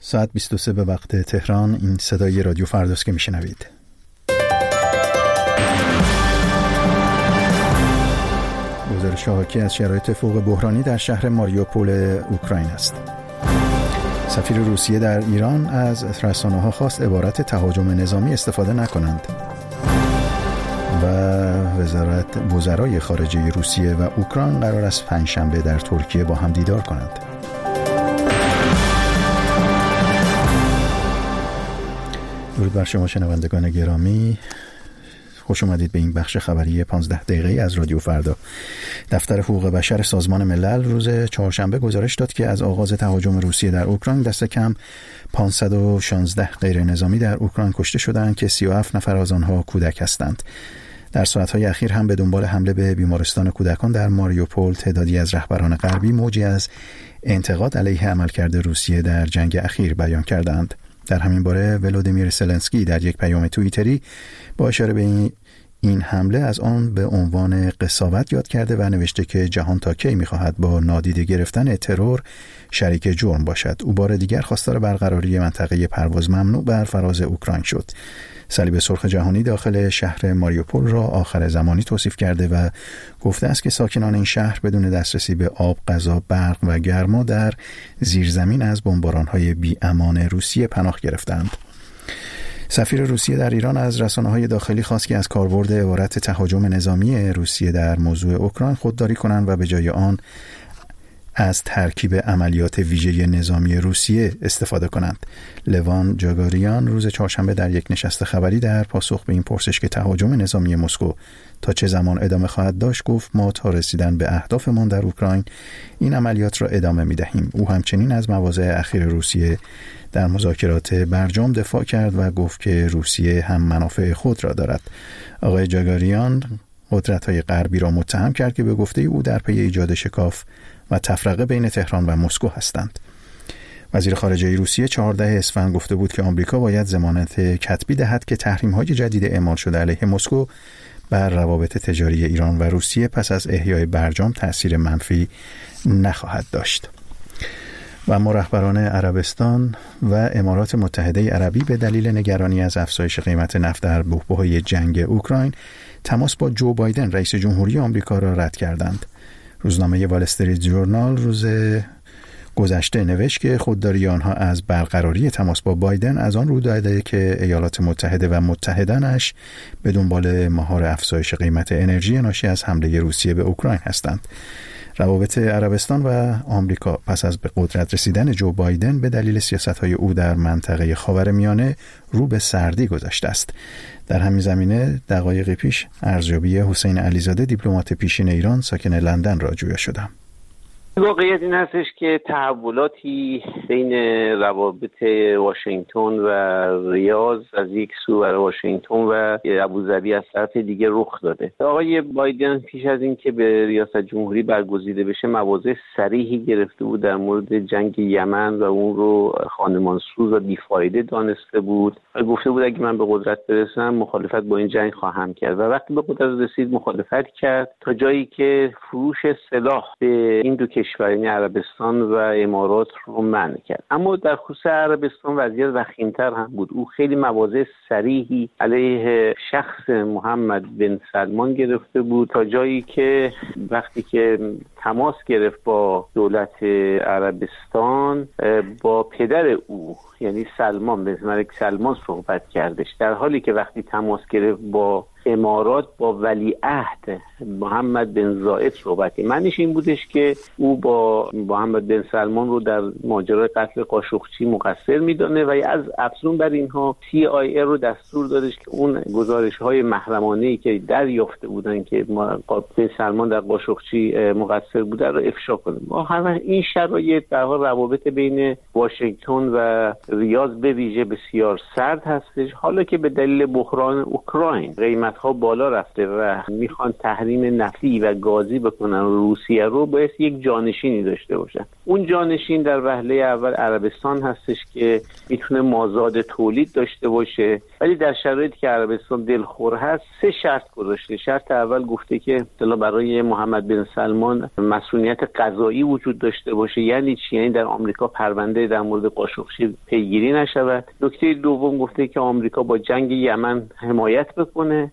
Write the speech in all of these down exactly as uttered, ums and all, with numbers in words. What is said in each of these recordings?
ساعت بیست و سه به وقت تهران. این صدای رادیو فرداست که میشنوید. گزارش حاکی از شرایط فوق بحرانی در شهر ماریوپول اوکراین است. سفیر روسیه در ایران از رسانه‌ها خواست عبارت تهاجم نظامی استفاده نکنند. و وزارت وزرای خارجه روسیه و اوکراین قرار است پنجشنبه در ترکیه با هم دیدار کنند. درود بر شما شنوندگان گرامی، خوش اومدید به این بخش خبری پانزده دقیقه‌ای از رادیو فردا. دفتر حقوق بشر سازمان ملل روز چهارشنبه گزارش داد که از آغاز تهاجم روسیه در اوکراین دست کم پانصد و شانزده غیر نظامی در اوکراین کشته شدند که سی و هفت نفر از آنها کودک هستند. در ساعت‌های اخیر هم به دنبال حمله به بیمارستان کودکان در ماریوپول تعدادی از رهبران غربی موجی از انتقاد علیه عملکرد روسیه در جنگ اخیر بیان کردند. در همین باره ولودیمیر زلنسکی در یک پیام توییتری با اشاره به این این حمله از آن به عنوان قساوت یاد کرده و نوشته که جهان تا کی می‌خواهد با نادیده گرفتن ترور شریک جرم باشد. او بار دیگر خواستار برقراری منطقه پرواز ممنوع بر فراز اوکراین شد. صلیب سرخ جهانی داخل شهر ماریوپول را آخر زمانی توصیف کرده و گفته است که ساکنان این شهر بدون دسترسی به آب، غذا، برق و گرما در زیرزمین از بمباران‌های بی‌امان روسیه پناه گرفتند. سفیر روسیه در ایران از رسانه‌های داخلی خواست که از کاربرد عبارت تهاجم نظامی روسیه در موضوع اوکراین خودداری کنند و به جای آن از ترکیب عملیات ویژه نظامی روسیه استفاده کنند. لوان جاگاریان روز چهارشنبه در یک نشست خبری در پاسخ به این پرسش که تهاجم نظامی مسکو تا چه زمان ادامه خواهد داشت گفت ما تا رسیدن به اهدافمان در اوکراین این عملیات را ادامه می‌دهیم. او همچنین از مواضع اخیر روسیه در مذاکرات برجام دفاع کرد و گفت که روسیه هم منافع خود را دارد. آقای جاگاریان قدرت‌های غربی را متهم کرد که به گفته او در پی ایجاد شکاف و تفرقه بین تهران و مسکو هستند. وزیر خارجه روسیه چهاردهم اسفند گفته بود که آمریکا باید ضمانت کتبی دهد که تحریم‌های جدید اعمال شده علیه مسکو بر روابط تجاری ایران و روسیه پس از احیای برجام تأثیر منفی نخواهد داشت. و اما رهبران عربستان و امارات متحده عربی به دلیل نگرانی از افزایش قیمت نفت در بحبوحه جنگ اوکراین تماس با جو بایدن رئیس جمهوری آمریکا را رد کردند. روزنامه وال استریت جورنال روز گذشته نوشت که خودداری آنها از برقراری تماس با بایدن از آن رو داده که ایالات متحده و متحدانش به دنبال مهار افزایش قیمت انرژی ناشی از حمله روسیه به اوکراین هستند. روابط عربستان و آمریکا پس از به قدرت رسیدن جو بایدن به دلیل سیاست‌های او در منطقه خاورمیانه رو به سردی گذاشته است. در همین زمینه دقایقی پیش ارزیابی حسین علیزاده دیپلمات پیشین ایران ساکن لندن را جویا شدم. واقعیت این هستش که تحولاتی بین روابط واشنگتن و ریاض از یک سو برای واشنگتن و ابوظبی از طرف دیگه رخ داده. آقای بایدن پیش از این که به ریاست جمهوری برگزیده بشه مواضع صریحی گرفته بود در مورد جنگ یمن و اون رو خانمانسوز و بیفایده دانسته بود و گفته بود اگه من به قدرت برسم مخالفت با این جنگ خواهم کرد و وقتی به قدرت رسید مخالفت کرد تا جایی که فروش سلاح به این دو کشور یعنی عربستان و امارات رو منع کرد. اما در خصوص عربستان وضعیت وخیم‌تر هم بود. او خیلی مواضع صریحی علیه شخص محمد بن سلمان گرفته بود تا جایی که وقتی که تماس گرفت با دولت عربستان با پدر او یعنی سلمان بن ملک سلمان صحبت کردش، در حالی که وقتی تماس گرفت با امارات با ولیعهد محمد بن زاید صحبت کرد. معنیش این بودش که او با محمد بن سلمان رو در ماجرای قتل قاشقچی مقصر میدانه و از افزون بر اینها سی آی ای رو دستور دادش که اون گزارش‌های محرمانه‌ای که دریافته بودن که بن سلمان در قاشقچی مقصر بوده رو افشا کنه. با همه این شرایط در واقع روابط بین واشنگتن و ریاض به ویژه بسیار سرد هستش، حالا که به دلیل بحران اوکراین قیمت قیمت‌ها بالا رفته و میخوان تحریم نفتی و گازی بکنن و روسیه رو باید یک جانشینی داشته باشن. اون جانشین در وهله اول عربستان هستش که میتونه مازاد تولید داشته باشه، ولی در شرایطی که عربستان دلخور هست سه شرط گذاشته. شرط اول گفته که اصطلاحاً برای محمد بن سلمان مسئولیت قضایی وجود داشته باشه. یعنی چی؟ یعنی در آمریکا پرونده در مورد قاشقچی پیگیری نشود. نکته دوم گفته که آمریکا با جنگ یمن حمایت بکنه.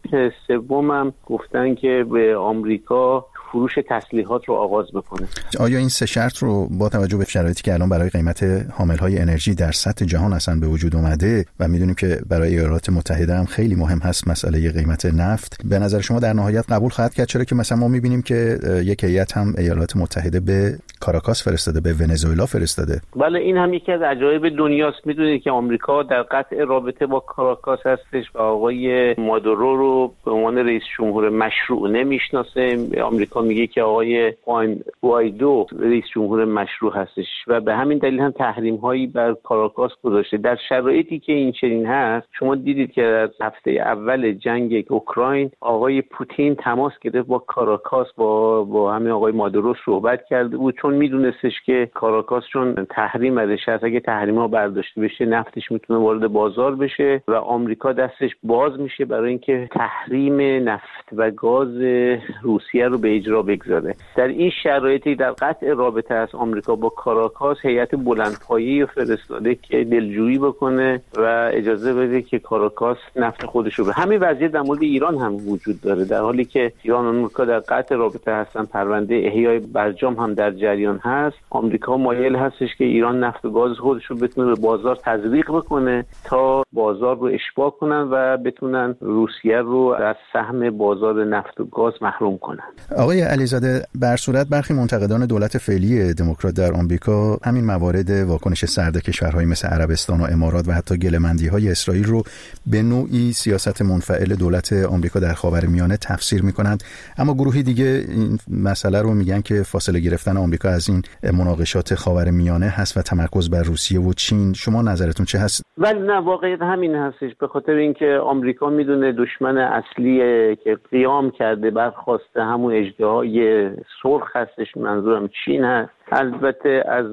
سومم گفتن که به آمریکا فروش تسلیحات رو آغاز بکنه. آیا این سه شرط رو با توجه به شرایطی که الان برای قیمت حاملهای انرژی در سطح جهان اصلا به وجود اومده و میدونیم که برای ایالات متحده هم خیلی مهم هست مسئله قیمت نفت، به نظر شما در نهایت قبول خواهد کرد؟ چرا که مثلا ما میبینیم که یک هیئت هم ایالات متحده به کاراکاس فرستاده، به ونزوئلا فرستاده. بله، این هم یکی از عجایب دنیاست. میدونید که آمریکا در قطع رابطه با کاراکاس هستش و آقای مادورو رو به عنوان رئیس جمهور مشروع نمیشناسه. آمریکا میگه که آقای خوان گوایدو رئیس جمهور مشروع هستش و به همین دلیل هم تحریم هایی بر کاراکاس گذاشته. در شرایطی که این چنین هست، شما دیدید که در هفته اول جنگ اوکراین آقای پوتین تماس گرفت با کاراکاس، با با همین آقای مادورو صحبت کرده بود، چون میدونستش که کاراکاس چون تحریم ازش هست، اگه تحریم ها برداشته بشه نفتش میتونه وارد بازار بشه و آمریکا دستش باز میشه برای اینکه تحریم نفت و گاز روسیه رو به اجرا بگذاره. در این شرایطی در قطع رابطه از آمریکا با کاراکاس هیئت بلندپایه‌ای فرستاده که دلجویی بکنه و اجازه بده که کاراکاس نفت خودش رو به. همین وضعیت در مورد ایران هم وجود داره. در حالی که ایران و آمریکا در قطع رابطه هستن، پرونده احیای برجام هم در جریان هست، آمریکا مایل هستش که ایران نفت و گاز خودش رو بتونه به بازار تزریق بکنه تا بازار رو اشباع کنن و بتونن روسیه رو از سهم بازار نفت و گاز محروم کنن. آقای علیزاده، بر صورت برخی منتقدان دولت فعلی دموکرات در آمریکا همین موارد واکنش سرد کشورهای مثل عربستان و امارات و حتی گله‌مندی‌های اسرائیل رو به نوعی سیاست منفعل دولت آمریکا در خاورمیانه تفسیر می‌کنند، اما گروهی دیگه این مسئله رو میگن که فاصله گرفتن آمریکا از این مناقشات خاورمیانه هست و تمرکز بر روسیه و چین. شما نظرتون چه هست؟ ولی نه، واقعیت همین هستش، به خاطر اینکه آمریکا میدونه دشمن اصلی که قیام کرده برخواسته همون اژدهای سرخ هستش، منظورم چین هست. البته از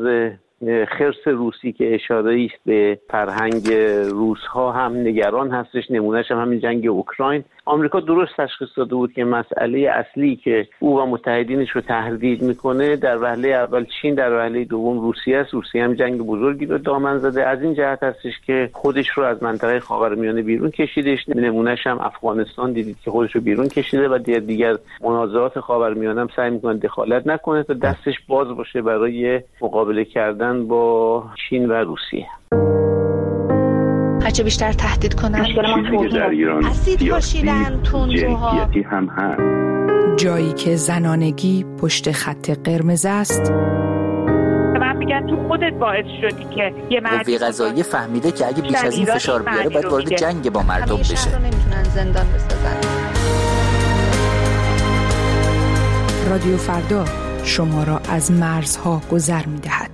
خرس روسی که اشاره است به فرهنگ روس‌ها هم نگران هستش. نمونهش هم همین جنگ اوکراین. آمریکا درست تشخیص داده بود که مسئله اصلی که او و متحدینش رو تهدید میکنه در وهله اول چین، در وهله دوم روسیه است. روسیه هم جنگ بزرگی رو دامن زده. از این جهت هستش که خودش رو از منطقه خاورمیانه بیرون کشیدش. نمونهش هم افغانستان دیدید که خودش رو بیرون کشیده و دیگر دیگر مناظرات خاورمیانه هم سعی میکنه دخالت نکنه تا دستش باز باشه برای مقابله کردن با چین و روسیه. هرچه بیشتر تهدید کنن چیزی که در ایران اسید پاشیدن، تندروها، هم هست. جایی که زنانگی پشت خط قرمز است. من میگم تو خودت باعث شدی که یه مرد قوه قضاییه فهمیده که اگه بیش از این فشار بیاره باید وارد جنگ با مردم بشه. شهر رو نمیتونن زندان بسازن. رادیو فردا شما را از مرزها گذر میدهد.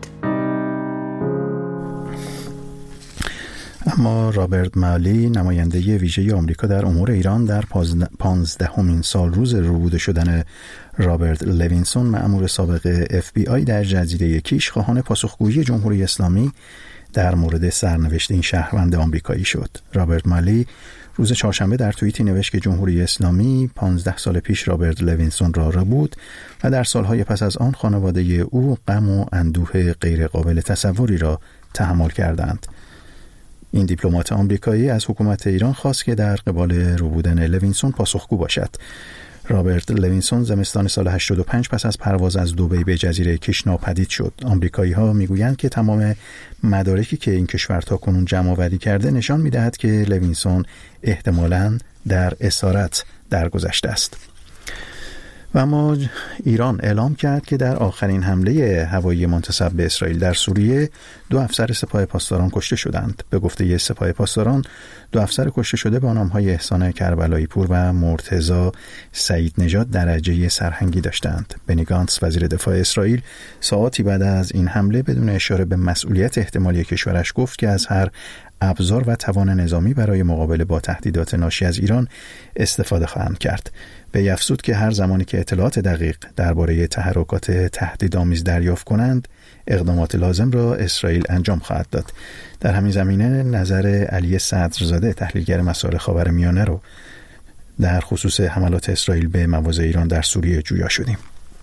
اما رابرت مالی، نماینده ویژه آمریکا در امور ایران، در پانزدهمین سال روز ربوده شدن رابرت لوینسون، مأمور سابق اف بی آی در جزیره کیش، خواهان پاسخگویی جمهوری اسلامی در مورد سرنوشت این شهروند آمریکایی شد. رابرت مالی روز چهارشنبه در توییتی نوشت که جمهوری اسلامی پانزده سال پیش رابرت لوینسون را ربود و در سالهای پس از آن خانواده او غم و اندوه غیر قابل تصوری را تحمل کردند. این دیپلمات آمریکایی از حکومت ایران خواست که در قبال ربودن لوینسون پاسخگو باشد. رابرت لوینسون زمستان سال هشتاد و پنج پس از پرواز از دبی به جزیره کیش ناپدید شد. آمریکایی‌ها میگویند که تمام مدارکی که این کشور تاکنون جمع‌آوری کرده نشان می‌دهد که لوینسون احتمالاً در اسارت درگذشته است. و اما ایران اعلام کرد که در آخرین حمله هوایی منتسب به اسرائیل در سوریه دو افسر سپاه پاسداران کشته شدند. به گفته سپاه پاسداران، دو افسر کشته شده با نام‌های احسان کربلایی پور و مرتضی سعید نژاد درجه سرهنگی داشتند. بنی گانتس، وزیر دفاع اسرائیل، ساعاتی بعد از این حمله بدون اشاره به مسئولیت احتمالی کشورش گفت که از هر ابزار و توان نظامی برای مقابله با تهدیدات ناشی از ایران استفاده خواهند کرد. وی افزود که هر زمانی که اطلاعات دقیق درباره تحرکات تهدیدآمیز دریافت کنند، اقدامات لازم را اسرائیل انجام خواهد داد. در همین زمینه نظر علی صدرزاده تحلیلگر مسائل خاورمیانه رو در خصوص حملات اسرائیل به مواضع ایران در سوریه جویا شدیم.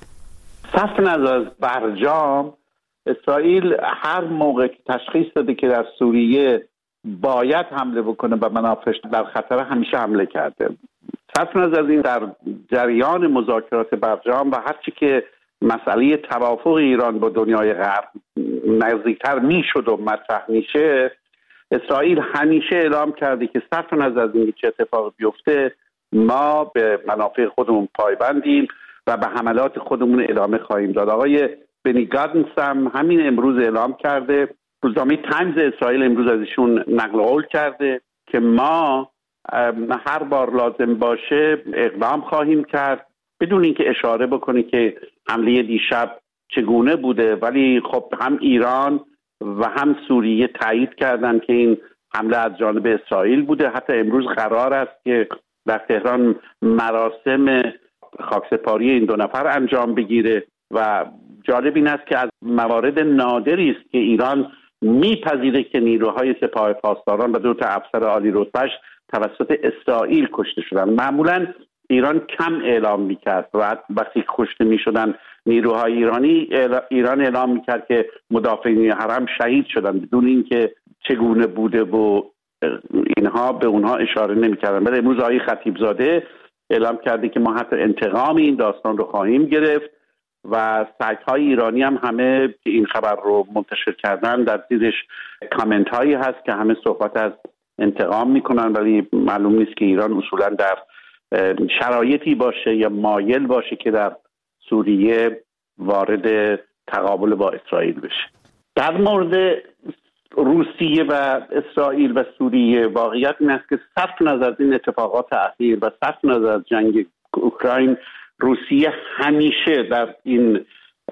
صرف نظر از برجام، اسرائیل هر موقع که تشخیص داده که در سوریه باید حمله بکنه و منافعش در خطر، همیشه حمله کرده. صرف نظر از این، در جریان مذاکرات برجام و هرچی که مسئله توافق ایران با دنیای غرب نزدیکتر میشد و مطرح میشه، اسرائیل همیشه اعلام کرده که صرف نظر از این چه اتفاق بیفته، ما به منافع خودمون پایبندیم و به حملات خودمون ادامه خواهیم داد. آقای بنی گانتز هم همین امروز اعلام کرده، روزنامه تایمز اسرائیل امروز از ایشون نقل قول کرده که ما هر بار لازم باشه اقدام خواهیم کرد، بدون اینکه اشاره بکنه که حمله دیشب چگونه بوده. ولی خب هم ایران و هم سوریه تایید کردن که این حمله از جانب اسرائیل بوده. حتی امروز قرار است که در تهران مراسم خاکسپاری این دو نفر انجام بگیره و جالب این است که از موارد نادری است که ایران میپذیره که نیروهای سپاه پاسداران و دو تا افسر عالی رتبه‌اش توسط اسرائیل کشته شدن. معمولا ایران کم اعلام میکرد و وقتی کشته میشدن نیروهای ایرانی، ایران اعلام میکرد که مدافعین حرم شهید شدن بدون اینکه چگونه بوده و اینها به اونها اشاره نمیکردن. ولی امروز آقای خطیبزاده اعلام کرده که ما حتی انتقام این داستان رو خواهیم گرفت و سایت های ایرانی هم همه که این خبر رو منتشر کردن در زیرش کامنت هایی هست که همه صحبت از انتقام میکنن، ولی معلوم نیست که ایران اصولا در شرایطی باشه یا مایل باشه که در سوریه وارد تقابل با اسرائیل بشه. در مورد روسیه و اسرائیل و سوریه، واقعیت این است که صرف نظر از این اتفاقات اخیر و صرف نظر از جنگ اوکراین، روسیه همیشه در این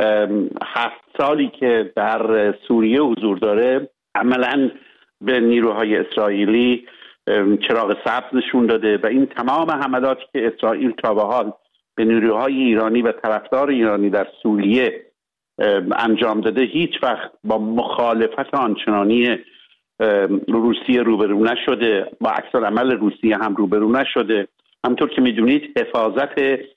هفت سالی که در سوریه حضور داره عملاً به نیروهای اسرائیلی چراغ سبز نشون داده و این تمام حملاتی که اسرائیل تا به حال به نیروهای ایرانی و طرفدار ایرانی در سوریه انجام داده هیچ وقت با مخالفت آنچنانی روسیه روبرو نشده، با عکس‌العمل روسیه هم روبرو نشده. همطور که میدونید حفاظت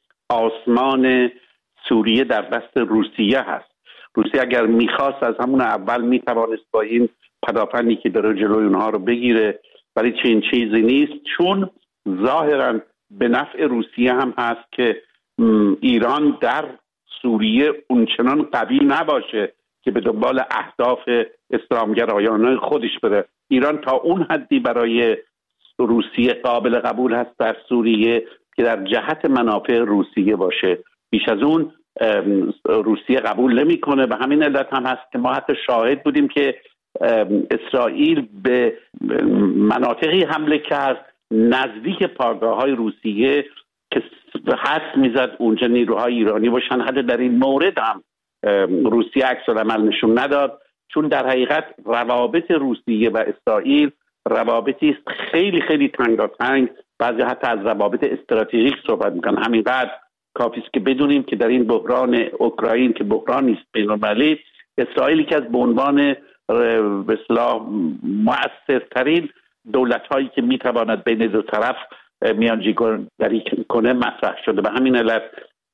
آسمان سوریه در دست روسیه هست. روسیه اگر میخواست از همون اول میتوانست با این پدافندی که داره جلوی اونها رو بگیره، ولی چنین چیزی نیست، چون ظاهراً به نفع روسیه هم هست که ایران در سوریه اونچنان قوی نباشه که به دنبال اهداف اسلامگرایانه خودش بره. ایران تا اون حدی برای روسیه قابل قبول هست در سوریه که در جهت منافع روسیه باشه، بیش از اون روسیه قبول نمیکنه. به همین علت هم هست که ما حتی شاهد بودیم که اسرائیل به مناطقی حمله کرد نزدیک پایگاه‌های روسیه که حدس میزد اونجا نیروهای ایرانی باشن. حتی در این مورد هم روسیه عکس‌العمل نشون نداد، چون در حقیقت روابط روسیه و اسرائیل روابطی است خیلی خیلی تنگاتنگ، بعضی حتی از روابط استراتژیک صحبت میکنن. همینقدر کافی است که بدونیم که در این بحران اوکراین که بحرانی است بین‌المللی، اسرائیل که از به عنوان به اصطلاح مؤثرترین دولت‌هایی که میتواند بین دو طرف میانجیگری کنه مطرح شده. به همین علت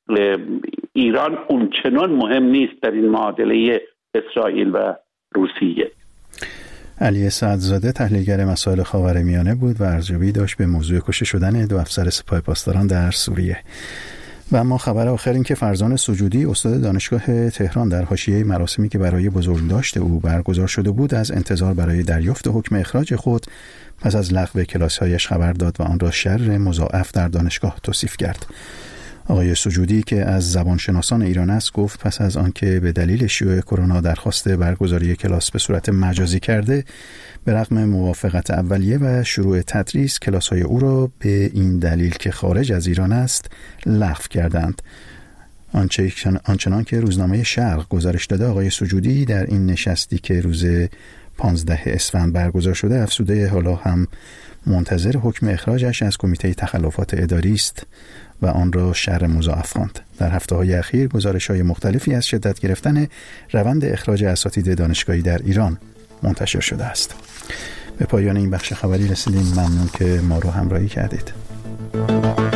ایران اونچنان مهم نیست در این معادله اسرائیل و روسیه. علی صدرزاده تحلیلگر مسائل خاورمیانه بود و ارزیابی داشت به موضوع کشته شدن دو افسر سپاه پاسداران در سوریه. و اما خبر آخر این که فرزان سجودی استاد دانشگاه تهران در حاشیه مراسمی که برای بزرگداشت او برگزار شده بود از انتظار برای دریافت حکم اخراج خود پس از لغو کلاس‌هایش خبر داد و آن را شر مضاعف در دانشگاه توصیف کرد. آقای سجودی که از زبانشناسان ایران است گفت پس از آنکه به دلیل شیوع کرونا درخواست برگزاری کلاس به صورت مجازی کرده، به رغم موافقت اولیه و شروع تدریس کلاس‌های او را به این دلیل که خارج از ایران است لغو کردند. آنچنان که روزنامه شرق گزارش داده، آقای سجودی در این نشستی که روز پانزدهم اسفند برگزار شده افسوده حالا هم منتظر حکم اخراجش از کمیته تخلفات اداری است و آن را شر مضاعف خواند. در هفته‌های اخیر گزارش‌های مختلفی از شدت گرفتن روند اخراج اساتید دانشگاهی در ایران منتشر شده است. به پایان این بخش خبری رسیدیم. ممنون که ما رو همراهی کردید.